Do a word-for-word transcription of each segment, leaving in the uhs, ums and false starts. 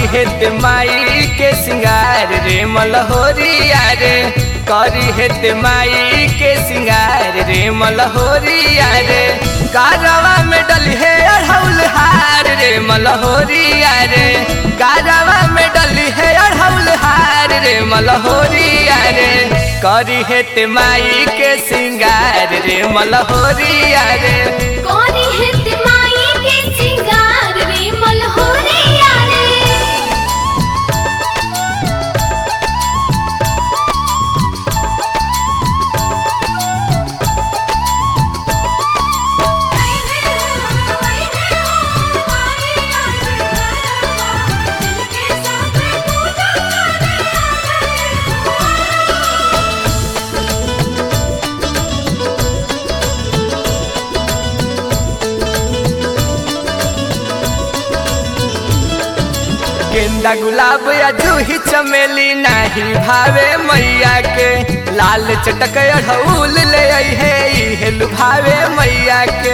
हेत माई के सिंगार रे मलहोरिया रे, करी हेत माई के सिंगार रे मलहोरिया रे, कारवा में डली है अढ़ौल हार रे मलहोरिया रे, कारवा में डली है अढ़ौल हार रे मलहोरिया रे, करी हेत माई के सिंगार रे मलहोरिया रे, करी हेत माई के सिंगार रे मलहोरिया रे। गेंदा गुलाब या जूही चमेली नाही भावे मैया के, लाल चटक अढ़ऊल ले आई है इहे लुभावे मैया के।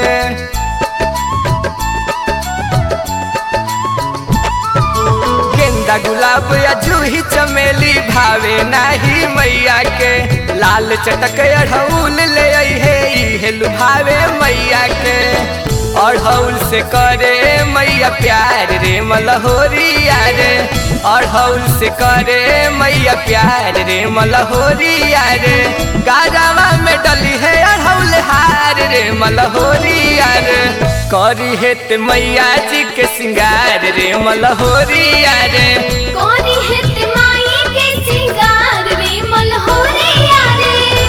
गेंदा गुलाब या जूही चमेली भावे नाही मैया के, लाल चटक अढ़ऊल ले आई है इहे लुभावे मैया के। अढ़ौल से करे मैया प्यार रे मलहोरिया रे, अढ़ौल से करे मैया प्यार रे मलहोरिया रे, गारावा में डली है अढ़ौल हार रे मलहोरिया रे, करी हेत मैया जी के सिंगार रे मलहोरिया रे, करी हेत माई के सिंगार रे मलहोरिया रे।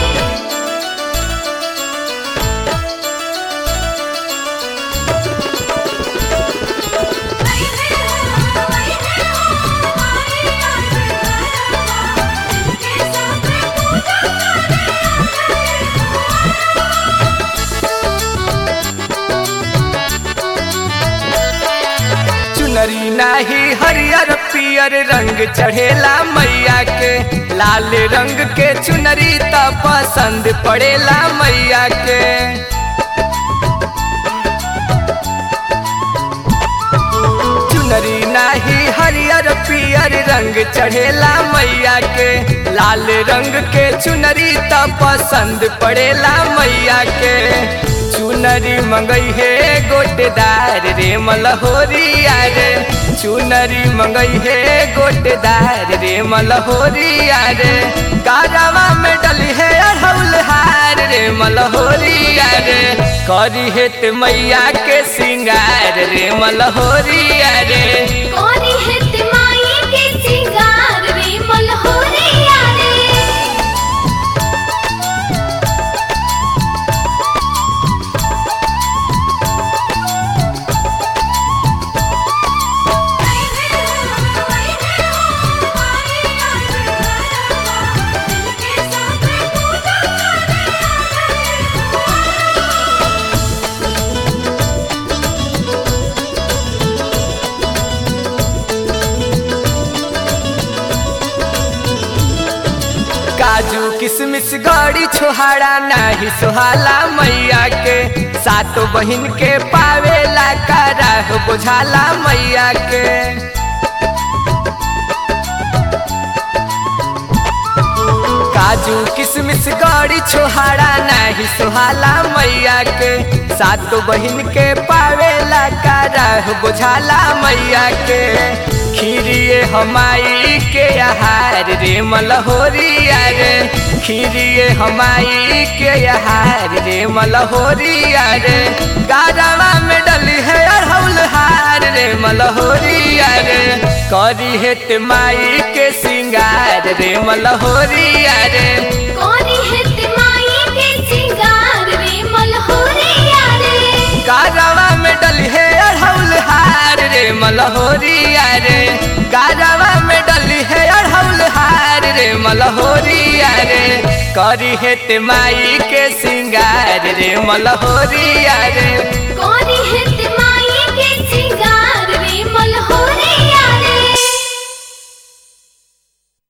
चुनरी नाही हरियर पियर रंग चढ़ेला मैया के, लाल रंग के चुनरी त पसंद पड़ेला मैया के। चुनरी नाही हरियर पियर रंग चढ़ेला मैया के, लाल रंग के चुनरी त पसंद पड़ेला मैया के। चुनरी मंगई है गोटेदार रे मलहोरिया रे, चुनरी मंगई है गोटेदार रे मलहोरिया रे, कारवा में डली है अढ़ौल हार रे मलहोरिया रे, करी हेत मैया के सिंगार रे मलहोरिया रे, करी हेत माई के सिंगार रे मलहोरिया रे। काजू किशमिश गड़ी छोहाड़ा नाही सुहाला मैया के, सातो बहिन के पावेला कराह बुझाला मैया के। काजू किशमिश गड़ी छोहाड़ा नाही सुहाला मैया के, सातो बहिन के पावेला कराह बुझाला मैया के। खीरिए हमाई के आहार रे मलहोरिया रे, खीरिए हमाई के आहार रे मलहोरिया रे, गारावा में डली है अढ़ौल हार रे मलहोरिया रे, करी हेत माई के सिंगार रे मलहोरिया रे, करी हेत माई के सिंगार रे मलहोरिया रे, गारावा में डली है अढ़ौल हार रे मलहोरिया रे, गारावा में डली है अढ़ौल हार रे मलहोरिया रे, करी हेत माई के सिंगार रे मलहोरिया रे।